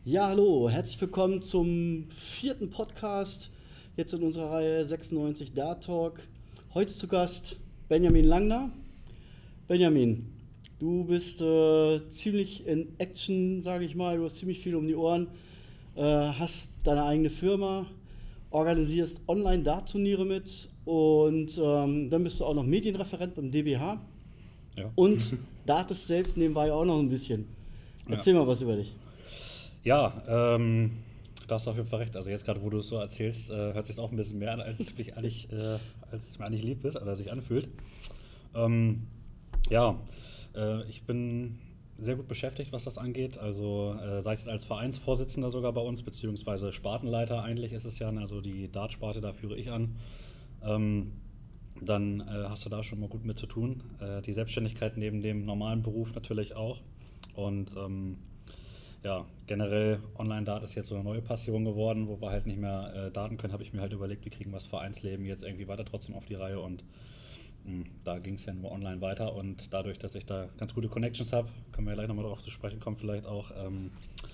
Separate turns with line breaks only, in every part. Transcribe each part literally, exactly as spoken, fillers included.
Ja, hallo, herzlich willkommen zum vierten Podcast, jetzt in unserer Reihe sechsundneunzig Dart Talk. Heute zu Gast Benjamin Langner. Benjamin, du bist äh, ziemlich in Action, sage ich mal, du hast ziemlich viel um die Ohren, äh, hast deine eigene Firma, organisierst Online-Dart-Turniere mit und ähm, dann bist du auch noch Medienreferent beim D B H
Ja.
und dartest selbst nebenbei auch noch ein bisschen.
Ja,
Erzähl mal was über dich.
ja ähm, da hast du auf jeden Fall recht. Also jetzt gerade, wo du es so erzählst, äh, hört sich auch ein bisschen mehr an, als es mich eigentlich, äh, als es mir eigentlich lieb ist oder sich anfühlt. Ähm, ja, äh, ich bin sehr gut beschäftigt, was das angeht. Also äh, sei es jetzt als Vereinsvorsitzender sogar bei uns, beziehungsweise Spartenleiter eigentlich ist es ja, also die Dartsparte, da führe ich an. Ähm, Dann äh, hast du da schon mal gut mit zu tun. Äh, die Selbstständigkeit neben dem normalen Beruf natürlich auch. Und ähm, ja, generell Online-Dart ist jetzt so eine neue Passion geworden, wo wir halt nicht mehr äh, daten können, habe ich mir halt überlegt, wie kriegen wir das Vereinsleben jetzt irgendwie weiter trotzdem auf die Reihe und mh, da ging es ja nur online weiter und dadurch, dass ich da ganz gute Connections habe, können wir ja gleich nochmal darauf zu sprechen kommen, vielleicht auch, ähm,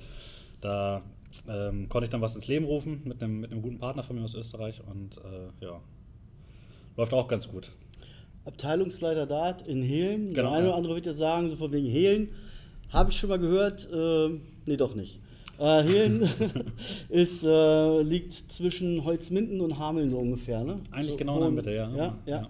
da ähm, konnte ich dann was ins Leben rufen mit einem, mit einem guten Partner von mir aus Österreich und äh, ja, läuft auch ganz gut.
Abteilungsleiter Dart in Hehlen. Der
Genau,
eine
ja.
oder andere wird ja sagen, so von wegen Hehlen, habe ich schon mal gehört. Äh, nee, doch nicht. Äh, Hehlen ist, äh, liegt zwischen Holzminden und Hameln so ungefähr, ne?
Eigentlich
So,
genau in der Mitte,
Boden.
ja.
Ja, ja.
ja.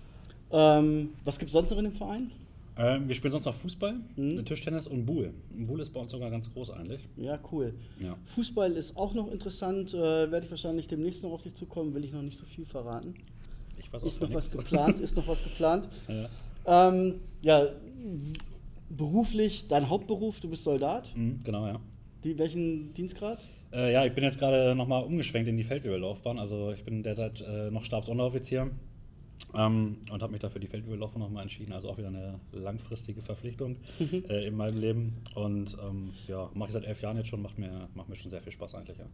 Ähm, was gibt es sonst noch in dem Verein?
Ähm, wir spielen sonst noch Fußball,
Hm?
Tischtennis und Buhl. Buhl ist bei uns sogar ganz groß eigentlich.
Ja, cool.
Ja.
Fußball ist auch noch interessant. Äh, werde ich wahrscheinlich demnächst noch auf dich zukommen, will ich noch nicht so viel verraten.
Ich weiß auch
Ist
gar
noch was
nichts.
geplant, ist noch was geplant.
ja.
Ähm, ja, beruflich, dein Hauptberuf, du bist Soldat.
Mhm, genau, ja.
Die, welchen Dienstgrad?
Äh, ja, ich bin jetzt gerade nochmal umgeschwenkt in die Feldwehrlaufbahn. Also ich bin derzeit äh, noch Stabsunteroffizier ähm, und habe mich dafür die Feldwehrlaufbahn nochmal entschieden. Also auch wieder eine langfristige Verpflichtung äh, in meinem Leben. Und ähm, ja, mache ich seit elf Jahren jetzt schon, macht mir, macht mir schon sehr viel Spaß eigentlich, ja.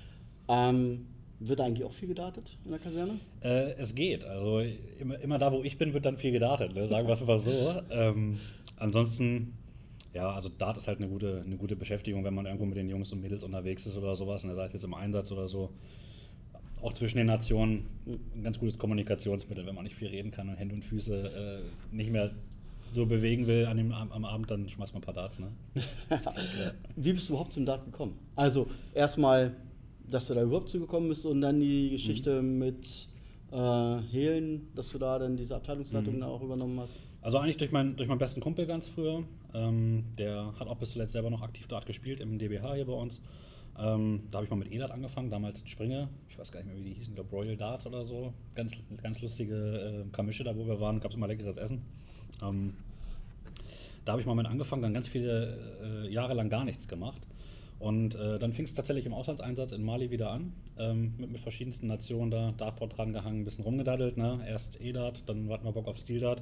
Ähm, wird eigentlich auch viel gedartet in der Kaserne?
Äh, es geht. Also immer, immer da, wo ich bin, wird dann viel gedartet, ne? Sagen wir es mal so. Ähm, ansonsten, ja, also Dart ist halt eine gute, eine gute Beschäftigung, wenn man irgendwo mit den Jungs und Mädels unterwegs ist oder sowas, ne? Sei es jetzt im Einsatz oder so. Auch zwischen den Nationen ein ganz gutes Kommunikationsmittel, wenn man nicht viel reden kann und Hände und Füße äh, nicht mehr so bewegen will an dem, am, am Abend, dann schmeißt man ein paar Darts, ne? Ja.
Wie bist du überhaupt zum Dart gekommen? Also erstmal, dass du da überhaupt zugekommen bist und dann die
Mhm.
Geschichte mit äh, Hehlen, dass du da dann diese Abteilungsleitung
Mhm.
da auch übernommen hast.
Also eigentlich durch, mein, durch meinen besten Kumpel ganz früher. Ähm, der hat auch bis zuletzt selber noch aktiv Dart gespielt im D B H hier bei uns. Ähm, da habe ich mal mit E-Dart angefangen, damals in Springe. Ich weiß gar nicht mehr, wie die hießen, ich glaube Royal Darts oder so. Ganz, ganz lustige äh, Kamische da, wo wir waren, gab es immer leckeres Essen. Ähm, Da habe ich mal mit angefangen, dann ganz viele äh, Jahre lang gar nichts gemacht. Und äh, dann fing es tatsächlich im Auslandseinsatz in Mali wieder an, ähm, mit, mit verschiedensten Nationen da, Dartboard dran gehangen, ein bisschen rumgedaddelt, ne? Erst E-Dart, dann hatten wir Bock auf Steel-Dart.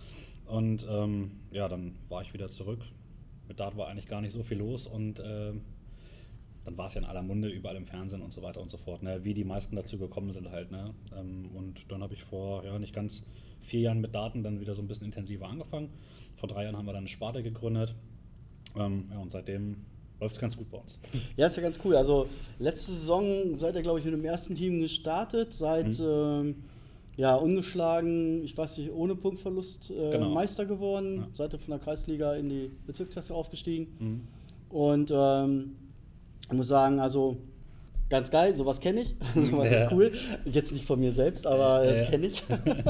Und ähm, ja, dann war ich wieder zurück. Mit Dart war eigentlich gar nicht so viel los und äh, dann war es ja in aller Munde, überall im Fernsehen und so weiter und so fort, ne? Wie die meisten dazu gekommen sind halt. Ne? Ähm, und dann habe ich vor, ja, nicht ganz vier Jahren mit Daten dann wieder so ein bisschen intensiver angefangen. Vor drei Jahren haben wir dann eine Sparte gegründet. Ähm, ja, und seitdem läuft es ganz gut bei uns.
Ja, ist ja ganz cool. Also letzte Saison seid ihr, glaube ich, mit dem ersten Team gestartet, seid
Mhm.
ähm, ja ungeschlagen, ich weiß nicht, ohne Punktverlust äh,
Genau.
Meister geworden,
Ja.
seid ihr von der Kreisliga in die Bezirksklasse aufgestiegen.
Mhm.
Und ähm, ich muss sagen, also ganz geil, sowas kenne ich, sowas ist
Ja.
cool. Jetzt nicht von mir selbst, aber das
Äh,
kenne ich.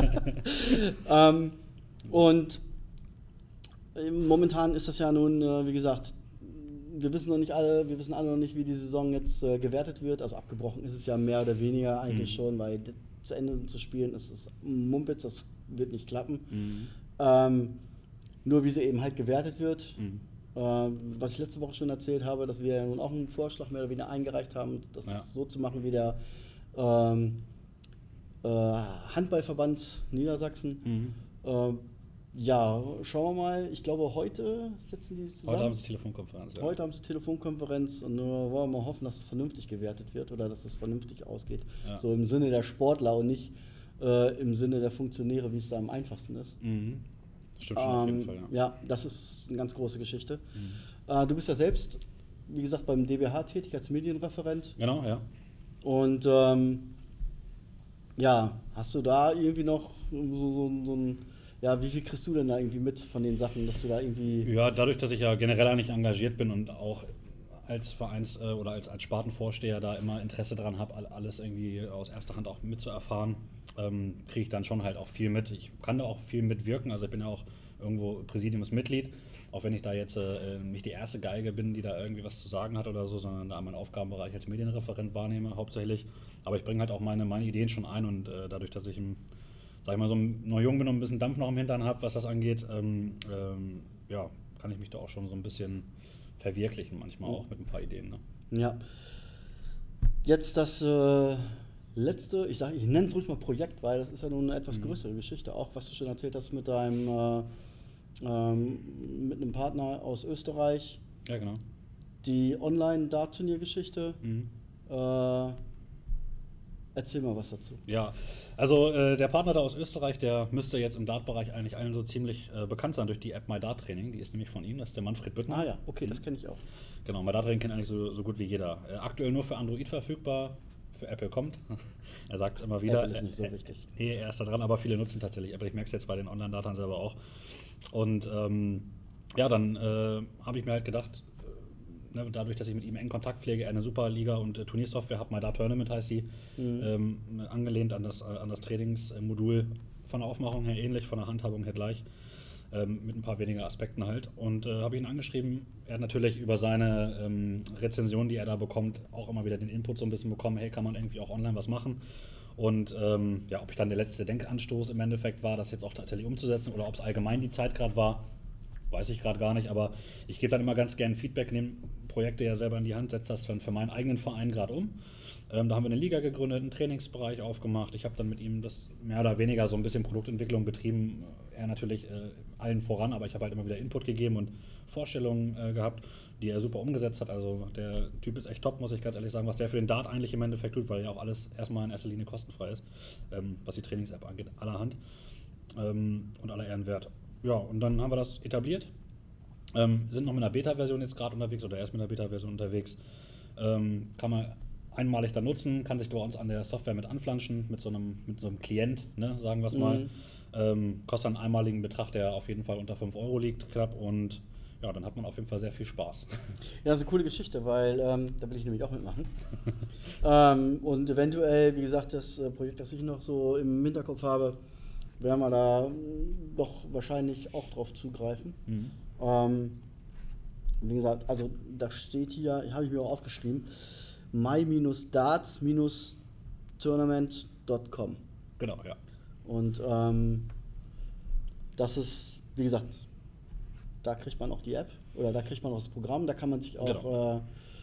ähm, und äh, momentan ist das ja nun, äh, wie gesagt, wir wissen noch nicht alle, wir wissen alle noch nicht, wie die Saison jetzt äh, gewertet wird. Also abgebrochen ist es ja mehr oder weniger eigentlich
mhm.
schon, weil d- zu Ende zu spielen ist es Mumpitz, das wird nicht klappen.
Mhm.
Ähm, nur wie sie eben halt gewertet wird.
Mhm.
Ähm, was ich letzte Woche schon erzählt habe, dass wir ja nun auch einen Vorschlag mehr oder weniger eingereicht haben,
Ja.
das so zu machen wie der ähm, äh, Handballverband Niedersachsen.
Mhm.
Ähm, ja, schauen wir mal. Ich glaube, heute setzen die sich
Heute haben
zusammen.
sie Telefonkonferenz, ja.
Heute haben sie Telefonkonferenz und nur wollen wir mal hoffen, dass es vernünftig gewertet wird oder dass es vernünftig ausgeht.
Ja.
So im Sinne der Sportler und nicht äh, im Sinne der Funktionäre, wie es da am einfachsten ist.
Mhm. Stimmt schon auf jeden
Ähm,
Fall, ja.
ja, das ist eine ganz große Geschichte.
Mhm.
Äh, du bist ja selbst wie gesagt, beim D B H tätig als Medienreferent.
Genau, ja.
Und ähm, ja, hast du da irgendwie noch so, so, so ein, ja, wie viel kriegst du denn da irgendwie mit von den Sachen, dass du da irgendwie,
Ja, dadurch, dass ich ja generell eigentlich engagiert bin und auch als Vereins- äh, oder als, als Spartenvorsteher da immer Interesse daran habe, alles irgendwie aus erster Hand auch mitzuerfahren, ähm, kriege ich dann schon halt auch viel mit. Ich kann da auch viel mitwirken, also ich bin ja auch irgendwo Präsidiumsmitglied, auch wenn ich da jetzt äh, nicht die erste Geige bin, die da irgendwie was zu sagen hat oder so, sondern da meinen Aufgabenbereich als Medienreferent wahrnehme hauptsächlich. Aber ich bringe halt auch meine, meine Ideen schon ein und äh, dadurch, dass ich im, sag ich mal, so noch jung bin und ein bisschen Dampf noch im Hintern habe, was das angeht, ähm, ähm, ja, kann ich mich da auch schon so ein bisschen verwirklichen, manchmal auch mit ein paar Ideen. Ne?
ja, jetzt das äh, letzte, ich sage, ich nenne es ruhig mal Projekt, weil das ist ja nun eine etwas größere Geschichte, auch was du schon erzählt hast mit deinem, äh, ähm, mit einem Partner aus Österreich,
Ja, genau.
die Online-Dart-Turnier-Geschichte.
Mhm.
Äh, erzähl mal was dazu.
Ja, also äh, der Partner da aus Österreich, der müsste jetzt im Dart-Bereich eigentlich allen so ziemlich äh, bekannt sein durch die App My Dart Training. Die ist nämlich von ihm, das ist der Manfred Büttner.
Ah ja, okay, das kenne ich auch.
Genau, My Dart Training kennt eigentlich so, so gut wie jeder. Äh, aktuell nur für Android verfügbar, für Apple kommt. Er sagt es immer wieder.
Apple ist nicht so
Äh, äh,
wichtig.
Nee, er ist da dran, aber viele nutzen tatsächlich Apple. Ich merke es jetzt bei den Online-Datern selber auch. Und ähm, ja, dann äh, habe ich mir halt gedacht, äh, ne, dadurch, dass ich mit ihm eng Kontakt pflege, er eine Superliga und äh, Turniersoftware hat, My Dart Tournament heißt sie, ähm, angelehnt an das, äh, an das Trainingsmodul, von der Aufmachung her ähnlich, von der Handhabung her gleich, ähm, mit ein paar weniger Aspekten halt. Und äh, habe ihn angeschrieben. Er hat natürlich über seine ähm, Rezension, die er da bekommt, auch immer wieder den Input so ein bisschen bekommen, hey, kann man irgendwie auch online was machen? Und ähm, ja, ob ich dann der letzte Denkanstoß im Endeffekt war, das jetzt auch tatsächlich umzusetzen oder ob es allgemein die Zeit gerade war, weiß ich gerade gar nicht, aber ich gebe dann immer ganz gerne Feedback, nehme Projekte ja selber in die Hand, setze das dann für meinen eigenen Verein gerade um. Ähm, da haben wir eine Liga gegründet, einen Trainingsbereich aufgemacht. Ich habe dann mit ihm das mehr oder weniger so ein bisschen Produktentwicklung betrieben. Er natürlich äh, allen voran, aber ich habe halt immer wieder Input gegeben und Vorstellungen äh, gehabt, die er super umgesetzt hat. Also der Typ ist echt top, muss ich ganz ehrlich sagen, was der für den Dart eigentlich im Endeffekt tut, weil ja auch alles erstmal in erster Linie kostenfrei ist, ähm, was die Trainings-App angeht, allerhand ähm, und aller Ehren wert. Ja, und dann haben wir das etabliert. Ähm, sind noch mit einer Beta-Version jetzt gerade unterwegs oder erst mit einer Beta-Version unterwegs. Ähm, kann man einmalig dann nutzen, kann sich bei uns an der Software mit anflanschen, mit so einem, mit so einem Klient, ne, sagen wir es mal.
Mhm.
Ähm, kostet einen einmaligen Betrag, der auf jeden Fall unter fünf Euro liegt, knapp. Und ja, dann hat man auf jeden Fall sehr viel Spaß.
Ja, das ist eine coole Geschichte, weil ähm, da will ich nämlich auch mitmachen. ähm, und eventuell, wie gesagt, das äh, Projekt, das ich noch so im Hinterkopf habe, werden wir da mh, doch wahrscheinlich auch drauf zugreifen.
Mhm.
Ähm, wie gesagt, also da steht hier, habe ich mir auch aufgeschrieben, my darts tournament punkt com.
Genau, ja.
Und ähm, das ist, wie gesagt, da kriegt man auch die App oder da kriegt man auch das Programm, da kann man sich auch
Genau.
äh,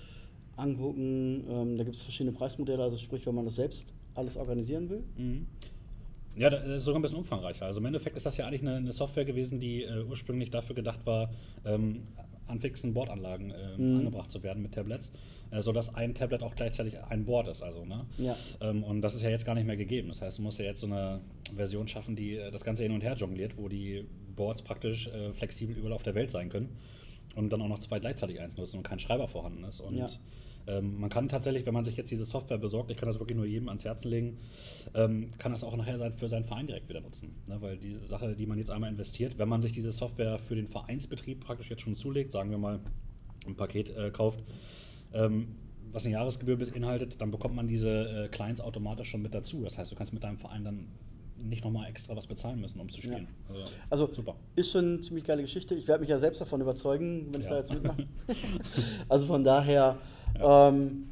angucken. Ähm, da gibt es verschiedene Preismodelle, also sprich, wenn man das selbst alles organisieren will.
Mhm. Ja, das ist sogar ein bisschen umfangreicher. Also im Endeffekt ist das ja eigentlich eine, eine Software gewesen, die äh, ursprünglich dafür gedacht war, ähm, an fixen Bordanlagen äh,
Mhm.
angebracht zu werden mit Tablets, äh, sodass ein Tablet auch gleichzeitig ein Board ist. Also, ne?
Ja.
Ähm, und das ist ja jetzt gar nicht mehr gegeben. Das heißt, du musst ja jetzt so eine Version schaffen, die äh, das Ganze hin und her jongliert, wo die Boards praktisch äh, flexibel überall auf der Welt sein können und dann auch noch zwei gleichzeitig eins nutzen und kein Schreiber vorhanden ist. Und
Ja.
ähm, man kann tatsächlich, wenn man sich jetzt diese Software besorgt, ich kann das wirklich nur jedem ans Herzen legen, ähm, kann das auch nachher sein, für seinen Verein direkt wieder nutzen. Ne? Weil die Sache, die man jetzt einmal investiert, wenn man sich diese Software für den Vereinsbetrieb praktisch jetzt schon zulegt, sagen wir mal ein Paket äh, kauft, ähm, was eine Jahresgebühr beinhaltet, dann bekommt man diese äh, Clients automatisch schon mit dazu. Das heißt, du kannst mit deinem Verein dann nicht nochmal extra was bezahlen müssen, um zu spielen. Also,
Also
super.
ist schon eine ziemlich geile Geschichte. Ich werde mich ja selbst davon überzeugen, wenn ich
Ja.
da jetzt mitmache. Also von daher
Ja.
ähm,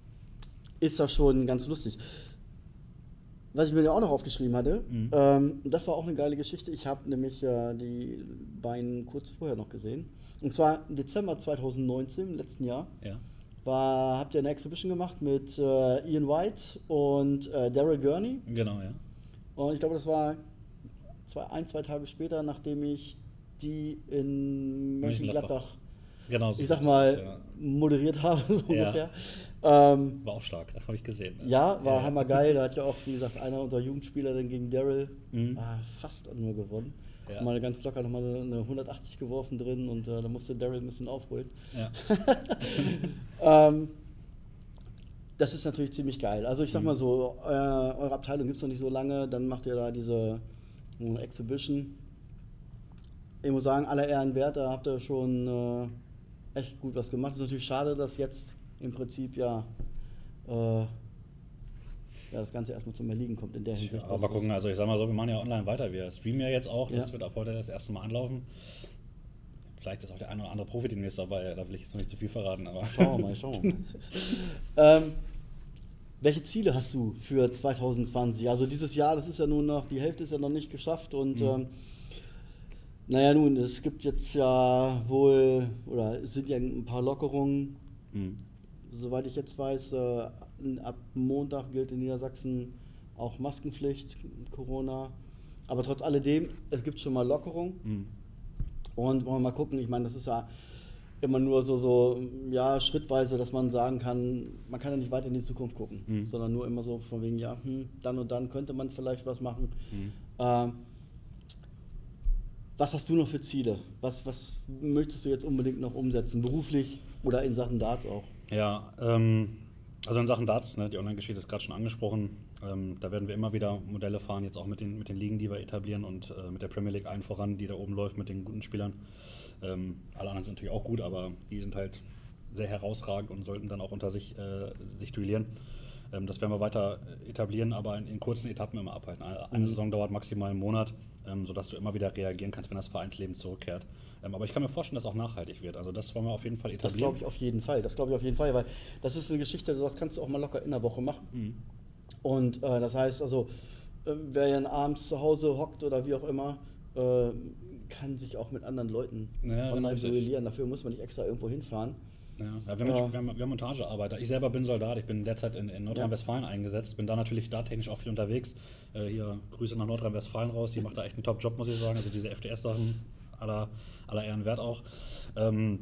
ist das schon ganz lustig. Was ich mir ja auch noch aufgeschrieben hatte,
Mhm.
ähm, das war auch eine geile Geschichte. Ich habe nämlich äh, die beiden kurz vorher noch gesehen. Und zwar im Dezember zwanzig neunzehn, im letzten Jahr,
Ja.
war, habt ihr eine Exhibition gemacht mit äh, Ian White und äh, Daryl Gurney.
Genau, ja.
Und ich glaube, das war zwei, ein, zwei Tage später, nachdem ich die in Mönchengladbach,
Genau, so
ich sag
sieht's
mal,
aus, ja.
moderiert habe, so
Ja.
ungefähr. Ähm,
War auch stark, das habe ich gesehen. Ne?
ja, war
Ja.
hammergeil. Da hat ja auch, wie gesagt, einer unserer Jugendspieler dann gegen Daryl
Mhm.
äh, fast nur gewonnen.
Ja.
Mal ganz locker nochmal eine hundertachtzig geworfen drin und äh, da musste Daryl ein bisschen aufholen.
Ja.
ähm, das ist natürlich ziemlich geil. Also ich sag
Mhm.
mal so, äh, eure Abteilung gibt es noch nicht so lange, dann macht ihr da diese äh, Exhibition. Ich muss sagen, aller Ehren wert, da habt ihr schon äh, echt gut was gemacht. Es ist natürlich schade, dass jetzt im Prinzip ja, äh, ja das Ganze erstmal zum Erliegen kommt in der Hinsicht.
Aber mal gucken, also ich sag mal so, wir machen ja online weiter, wir streamen ja jetzt auch, das
Ja.
wird ab heute das erste Mal anlaufen. Vielleicht ist auch der eine oder andere Profi demnächst dabei, da will ich jetzt noch nicht zu viel verraten, aber.
Schauen wir mal, schauen wir mal. ähm, welche Ziele hast du für zwanzig zwanzig? Also dieses Jahr, das ist ja nun noch, die Hälfte ist ja noch nicht geschafft und
Mhm.
ähm, naja nun, es gibt jetzt ja wohl, oder es sind ja ein paar Lockerungen,
Mhm.
soweit ich jetzt weiß, äh, ab Montag gilt in Niedersachsen auch Maskenpflicht, Corona. Aber trotz alledem, es gibt schon mal Lockerungen.
Mhm.
Und wollen wir mal gucken, ich meine, das ist ja immer nur so, so ja, schrittweise, dass man sagen kann, man kann ja nicht weiter in die Zukunft gucken,
Mhm.
sondern nur immer so von wegen, ja, hm, dann und dann könnte man vielleicht was machen.
Mhm.
Ähm, was hast du noch für Ziele? Was, was möchtest du jetzt unbedingt noch umsetzen, beruflich oder in Sachen Darts auch?
Ja, ähm, also in Sachen Darts, ne, die Online-Geschichte ist gerade schon angesprochen. Ähm, da werden wir immer wieder Modelle fahren, jetzt auch mit den, mit den Ligen, die wir etablieren und äh, mit der Premier League allen voran, die da oben läuft mit den guten Spielern. Ähm, alle anderen sind natürlich auch gut, aber die sind halt sehr herausragend und sollten dann auch unter sich, äh, sich duellieren. Ähm, das werden wir weiter etablieren, aber in, in kurzen Etappen immer abhalten. Eine, eine
Mhm.
Saison dauert maximal einen Monat, ähm, sodass du immer wieder reagieren kannst, wenn das Vereinsleben zurückkehrt. Ähm, aber ich kann mir vorstellen, dass es auch nachhaltig wird. Also das wollen wir auf jeden Fall
Das
etablieren.
glaube ich auf jeden Fall. Das glaube ich auf jeden Fall, weil das ist eine Geschichte, sowas kannst du auch mal locker in der Woche machen.
Mhm.
Und äh, das heißt also, äh, wer dann abends zu Hause hockt oder wie auch immer, äh, kann sich auch mit anderen Leuten
Ja, genau,
online
richtig.
duellieren. Dafür muss man nicht extra irgendwo hinfahren.
Ja, ja, wir, haben,
Ja.
wir, haben, wir haben Montagearbeiter. Ich selber bin Soldat, ich bin derzeit in, in Nordrhein-Westfalen eingesetzt, bin da natürlich da technisch auch viel unterwegs. Äh, hier Grüße nach Nordrhein-Westfalen raus, die macht da echt einen Top-Job, muss ich sagen. Also diese F D S-Sachen aller, aller Ehren wert auch. Ähm,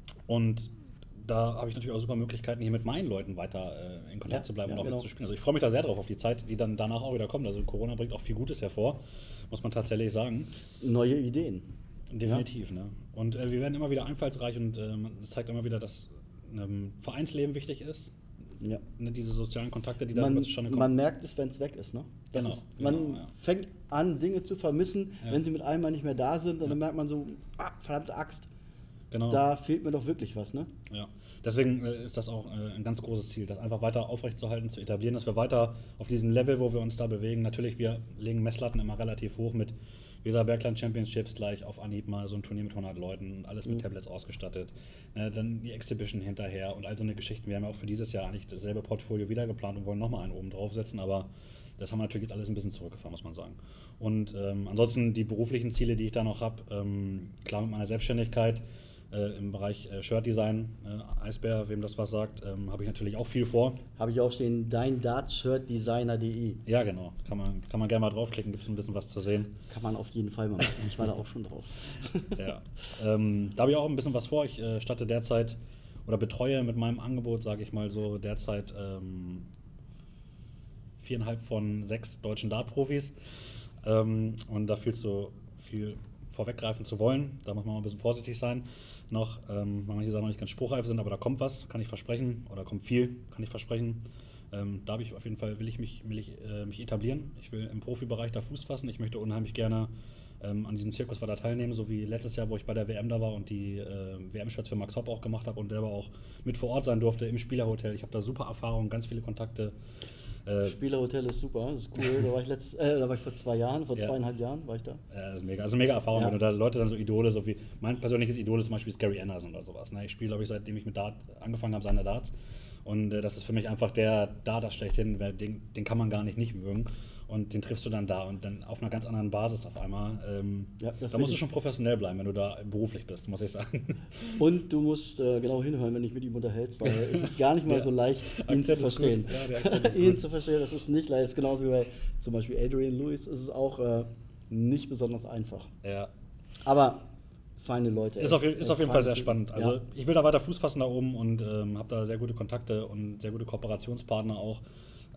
und da habe ich natürlich auch super Möglichkeiten, hier mit meinen Leuten weiter äh, in Kontakt
Ja,
zu bleiben
ja,
und auch
genau.
zu spielen. Also ich freue mich da sehr drauf, auf die Zeit, die dann danach auch wieder kommt. Also Corona bringt auch viel Gutes hervor, muss man tatsächlich sagen.
Neue Ideen.
Definitiv, ne? Und äh, wir werden immer wieder einfallsreich und äh, man- es zeigt immer wieder, dass ähm, Vereinsleben wichtig ist.
Ja.
Ne, diese sozialen Kontakte, die darüber
Man,
zustande kommen.
man merkt es, wenn es weg ist. Ne? Das
Genau,
ist, man
genau, ja.
fängt an, Dinge zu vermissen,
Ja.
wenn sie mit einmal nicht mehr da sind. Und
Ja.
dann merkt man so, ah, verdammte Axt,
Genau.
da fehlt mir doch wirklich was. Ne?
Ja. Deswegen äh, ist das auch äh, ein ganz großes Ziel, das einfach weiter aufrechtzuerhalten, zu etablieren, dass wir weiter auf diesem Level, wo wir uns da bewegen, natürlich, wir legen Messlatten immer relativ hoch mit Weserbergland Championships gleich auf Anhieb mal so ein Turnier mit hundert Leuten, alles mit
Mhm.
Tablets ausgestattet. Äh, dann die Exhibition hinterher und all so eine Geschichten. Wir haben ja auch für dieses Jahr eigentlich dasselbe Portfolio wieder geplant und wollen nochmal einen oben draufsetzen, aber das haben wir natürlich jetzt alles ein bisschen zurückgefahren, muss man sagen. Und ähm, ansonsten die beruflichen Ziele, die ich da noch habe, ähm, klar mit meiner Selbstständigkeit äh, im Bereich äh, Shirt-Design, äh, Eisbär, wem das was sagt, ähm, habe ich natürlich auch viel vor.
Habe ich auch stehen, dein Dartshirtdesigner punkt de.
Ja, genau, kann man, kann man gerne mal draufklicken, gibt es ein bisschen was zu sehen.
Kann man auf jeden Fall mal machen. Ich war da auch schon drauf.
Ja. Ähm, da habe ich auch ein bisschen was vor. Ich äh, statte derzeit oder betreue mit meinem Angebot, sage ich mal so, derzeit ähm, viereinhalb von sechs deutschen Dart-Profis. Ähm, und da fühlst du viel vorweggreifen zu wollen. Da muss man mal ein bisschen vorsichtig sein. Noch, ähm, weil manche Sachen noch nicht ganz spruchreif sind, aber da kommt was, kann ich versprechen. Oder kommt viel, kann ich versprechen. Ähm, da habe ich auf jeden Fall, will ich mich, will ich, äh, mich etablieren. Ich will im Profibereich da Fuß fassen. Ich möchte unheimlich gerne ähm, an diesem Zirkus weiter teilnehmen, so wie letztes Jahr, wo ich bei der W M da war und die äh, W M-Shirts für Max Hopp auch gemacht habe und selber auch mit vor Ort sein durfte im Spielerhotel. Ich habe da super Erfahrungen, ganz viele Kontakte. Äh,
Spielerhotel ist super, das ist cool. Da war ich, letzt, äh, da war ich vor zwei Jahren, vor
Ja.
zweieinhalb Jahren war ich da.
Ja, das ist mega. Also mega Erfahrung,
Ja.
wenn du da Leute dann so Idole, so wie mein persönliches Idol ist zum Beispiel ist Gary Anderson oder sowas. Ne? Ich spiele, glaube ich, seitdem ich mit Dart angefangen habe, seine Darts. Und äh, das ist für mich einfach der Darter schlechthin, wer- den, den kann man gar nicht nicht mögen. Und den triffst du dann da und dann auf einer ganz anderen Basis auf einmal. Ähm,
Ja, das
da
ist
musst du
richtig.
schon professionell bleiben, wenn du da beruflich bist, muss ich sagen.
Und du musst äh, genau hinhören, wenn du dich mit ihm unterhältst, weil es ist gar nicht mal
Der
so leicht, ihn zu
Akzent ist gut.
verstehen.
Ja, der Akzent ist
ihn
gut.
zu verstehen, das ist nicht leicht. Das ist genauso wie bei zum Beispiel Adrian Lewis, ist es auch äh, nicht besonders einfach.
Ja.
Aber feine Leute.
Ist
ey.
auf, jeden- ist
Äh,
auf jeden Fall
feine
sehr
Typen.
spannend. Also
Ja.
ich will da weiter Fuß fassen da oben und ähm, habe da sehr gute Kontakte und sehr gute Kooperationspartner auch.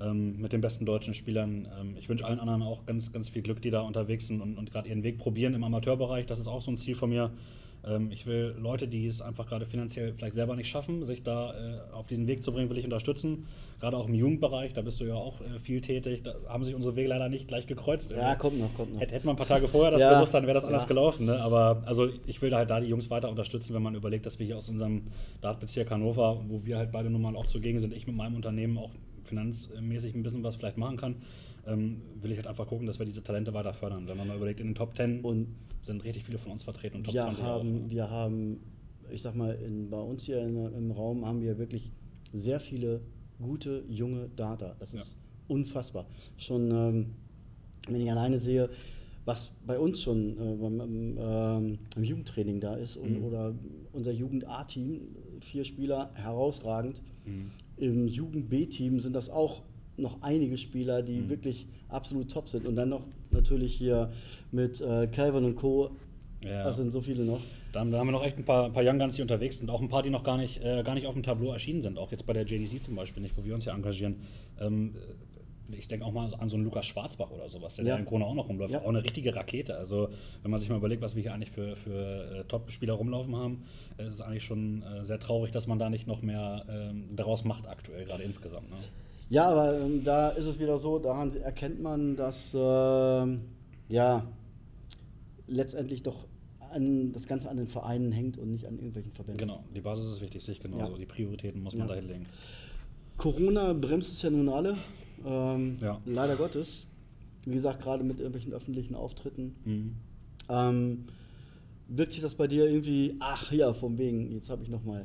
ähm, mit den besten deutschen Spielern. Ähm, ich wünsche allen anderen auch ganz, ganz viel Glück, die da unterwegs sind und, und gerade ihren Weg probieren im Amateurbereich. Das ist auch so ein Ziel von mir. Ähm, ich will Leute, die es einfach gerade finanziell vielleicht selber nicht schaffen, sich da äh, auf diesen Weg zu bringen, will ich unterstützen. Gerade auch im Jugendbereich, da bist du ja auch äh, viel tätig. Da haben sich unsere Wege leider nicht gleich gekreuzt.
Ja, kommt noch, kommt noch.
Hätte, hätte man ein paar Tage vorher das
Ja,
gewusst, dann wäre das anders
ja.
gelaufen. Ne? Aber also ich will da halt da die Jungs weiter unterstützen, wenn man überlegt, dass wir hier aus unserem Dartbezirk Hannover, wo wir halt beide nun mal auch zugegen sind, ich mit meinem Unternehmen auch finanzmäßig ein bisschen was vielleicht machen kann, ähm, will ich halt einfach gucken, dass wir diese Talente weiter fördern. Wenn man mal überlegt, in den Top Ten
Und
sind richtig viele von uns vertreten und Top
wir
zwanzig
haben,
auch. Ne?
wir haben, ich sag mal, in, bei uns hier in, im Raum haben wir wirklich sehr viele gute, junge Darter. Das ist
Ja.
unfassbar. Schon, ähm, wenn ich alleine sehe, was bei uns schon äh, beim, ähm, im Jugendtraining da ist und,
Mhm.
oder unser Jugend-A-Team, vier Spieler, herausragend.
Mhm.
Im Jugend-B-Team sind das auch noch einige Spieler, die
Mhm.
wirklich absolut top sind. Und dann noch natürlich hier mit äh, Calvin und Co.
Ja.
Das sind so viele noch.
Da haben, da haben wir noch echt ein paar, paar Young Guns, die unterwegs sind. Auch ein paar, die noch gar nicht, äh, gar nicht auf dem Tableau erschienen sind. Auch jetzt bei der J D C zum Beispiel nicht, wo wir uns ja engagieren. Ähm, ich denke auch mal an so einen Lukas Schwarzbach oder sowas, der
Ja.
da in Krone auch noch rumläuft.
Ja.
Auch eine richtige Rakete. Also, wenn man sich mal überlegt, was wir hier eigentlich für, für äh, Top-Spieler rumlaufen haben, äh, ist es eigentlich schon äh, sehr traurig, dass man da nicht noch mehr ähm, daraus macht, aktuell, gerade insgesamt. Ne?
Ja, aber ähm, da ist es wieder so, daran erkennt man, dass ähm, ja letztendlich doch an, das Ganze an den Vereinen hängt und nicht an irgendwelchen Verbänden.
Genau, die Basis ist wichtig, sehe ich genauso.
Ja.
Die Prioritäten muss man
Ja.
dahin legen.
Corona bremst es ja nun alle, ähm,
Ja.
leider Gottes. Wie gesagt, gerade mit irgendwelchen öffentlichen Auftritten.
Mhm.
Ähm, wirkt sich das bei dir irgendwie, ach ja, von wegen, jetzt habe ich nochmal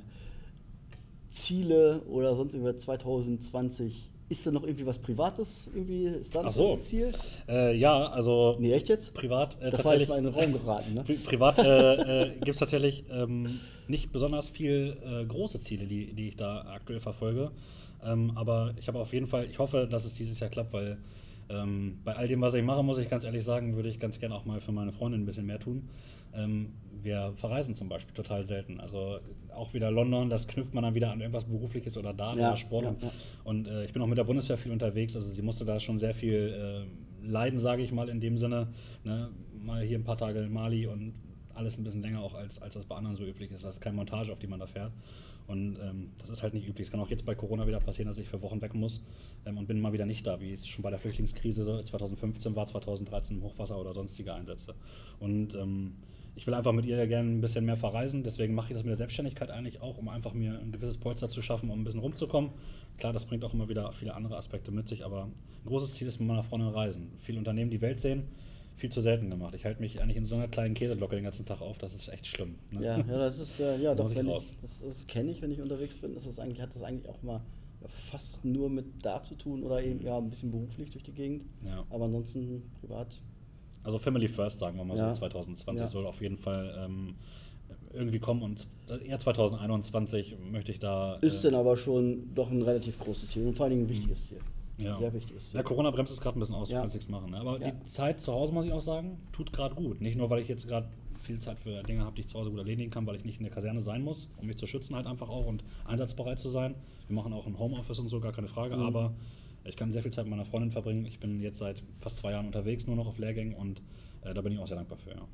Ziele oder sonst irgendwas zwanzig zwanzig. Ist da noch irgendwie was Privates? Irgendwie, ist da noch
Ach so.
ein Ziel?
Äh, ja, also
Nee, echt jetzt?
privat äh,
Das war jetzt
tatsächlich.
mal in den Raum geraten, ne?
Pri privat äh, äh, gibt es tatsächlich ähm, nicht besonders viel äh, große Ziele, die, die ich da aktuell verfolge. Ähm, aber ich habe auf jeden Fall, ich hoffe, dass es dieses Jahr klappt, weil ähm, bei all dem, was ich mache, muss ich ganz ehrlich sagen, würde ich ganz gerne auch mal für meine Freundin ein bisschen mehr tun. Ähm, wir verreisen zum Beispiel total selten. Also auch wieder London, das knüpft man dann wieder an irgendwas Berufliches oder Dart
Ja,
oder Sport.
ja, ja.
Und äh, ich bin auch mit der Bundeswehr viel unterwegs, also sie musste da schon sehr viel äh, leiden, sage ich mal, in dem Sinne. Ne? Mal hier ein paar Tage in Mali und alles ein bisschen länger auch, als, als das bei anderen so üblich ist. Das ist keine Montage, auf die man da fährt. Und ähm, das ist halt nicht üblich. Es kann auch jetzt bei Corona wieder passieren, dass ich für Wochen weg muss ähm, und bin mal wieder nicht da, wie es schon bei der Flüchtlingskrise so zwanzig fünfzehn war, zwanzig dreizehn im Hochwasser oder sonstige Einsätze. Und ähm, ich will einfach mit ihr gerne ein bisschen mehr verreisen, deswegen mache ich das mit der Selbstständigkeit eigentlich auch, um einfach mir ein gewisses Polster zu schaffen, um ein bisschen rumzukommen. Klar, das bringt auch immer wieder viele andere Aspekte mit sich, aber ein großes Ziel ist mit meiner Freundin reisen. Viele Unternehmen die Welt sehen, viel zu selten gemacht. Ich halte mich eigentlich in so einer kleinen Käseglocke den ganzen Tag auf, das ist echt schlimm. Ne?
Ja, ja, das ist äh, ja
Da
doch,
muss ich
wenn
raus.
ich, das, das kenne ich, wenn ich unterwegs bin. Das ist eigentlich, hat das eigentlich auch mal ja, fast nur mit da zu tun oder eben ja ein bisschen beruflich durch die Gegend.
Ja.
Aber ansonsten privat.
Also Family First, sagen wir mal
Ja.
so, zwanzig zwanzig
Ja.
soll auf jeden Fall ähm, irgendwie kommen und eher zwanzig einundzwanzig möchte ich da.
Ist
äh,
dann aber schon doch ein relativ großes Ziel und vor allen Dingen ein wichtiges Ziel.
Ja.
Sehr wichtiges Ziel.
Ja, Corona bremst es gerade ein bisschen aus,
Ja.
du kannst nichts machen. Ne? Aber
Ja.
die Zeit zu Hause, muss ich auch sagen, tut gerade gut. Nicht nur, weil ich jetzt gerade viel Zeit für Dinge habe, die ich zu Hause gut erledigen kann, weil ich nicht in der Kaserne sein muss, um mich zu schützen halt einfach auch und einsatzbereit zu sein. Wir machen auch ein Homeoffice und so, gar keine Frage,
Mhm.
aber ich kann sehr viel Zeit mit meiner Freundin verbringen. Ich bin jetzt seit fast zwei Jahren unterwegs, nur noch auf Lehrgängen und äh, da bin ich auch sehr dankbar für. Ja.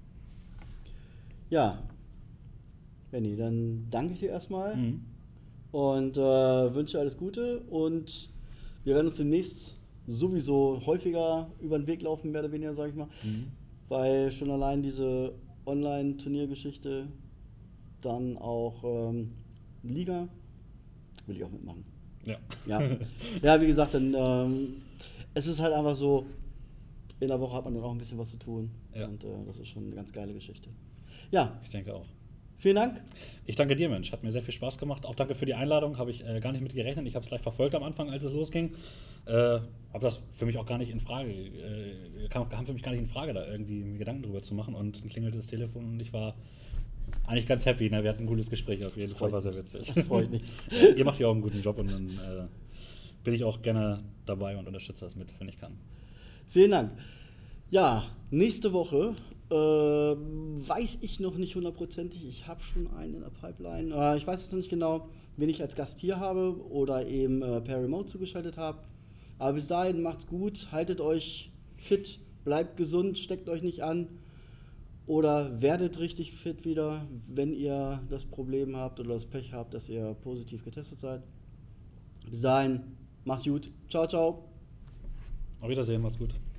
Ja, Benni, dann danke ich dir erstmal
Mhm.
und äh, wünsche alles Gute und wir werden uns demnächst sowieso häufiger über den Weg laufen, mehr oder weniger, sage ich mal,
Mhm.
weil schon allein diese Online-Turniergeschichte, dann auch ähm, Liga, will ich auch mitmachen.
Ja.
Ja, ja wie gesagt, dann, ähm, es ist halt einfach so, in der Woche hat man dann auch ein bisschen was zu tun
Ja.
und äh, das ist schon eine ganz geile Geschichte. Ja,
Ich denke auch.
vielen Dank.
Ich danke dir, Mensch. Hat mir sehr viel Spaß gemacht. Auch danke für die Einladung. Habe ich äh, gar nicht mit gerechnet. Ich habe es gleich verfolgt am Anfang, als es losging. Äh, habe das für mich auch gar nicht in Frage, äh, kam, kam für mich gar nicht in Frage, da irgendwie mir Gedanken drüber zu machen. Und dann klingelte das Telefon und ich war eigentlich ganz happy. Ne? Wir hatten ein cooles Gespräch auf jeden
Das
Fall.
freut
War sehr
mich.
witzig.
Das freut mich.
Ihr macht ja auch einen guten Job und dann äh, bin ich auch gerne dabei und unterstütze das mit, wenn ich kann.
Vielen Dank. Ja, nächste Woche äh, weiß ich noch nicht hundertprozentig. Ich habe schon einen in der Pipeline. Äh, ich weiß es noch nicht genau, wen ich als Gast hier habe oder eben äh, per Remote zugeschaltet habe. Aber bis dahin macht's gut, haltet euch fit, bleibt gesund, steckt euch nicht an oder werdet richtig fit wieder, wenn ihr das Problem habt oder das Pech habt, dass ihr positiv getestet seid. Bis dahin, macht's gut. Ciao, ciao.
Auf Wiedersehen, macht's gut.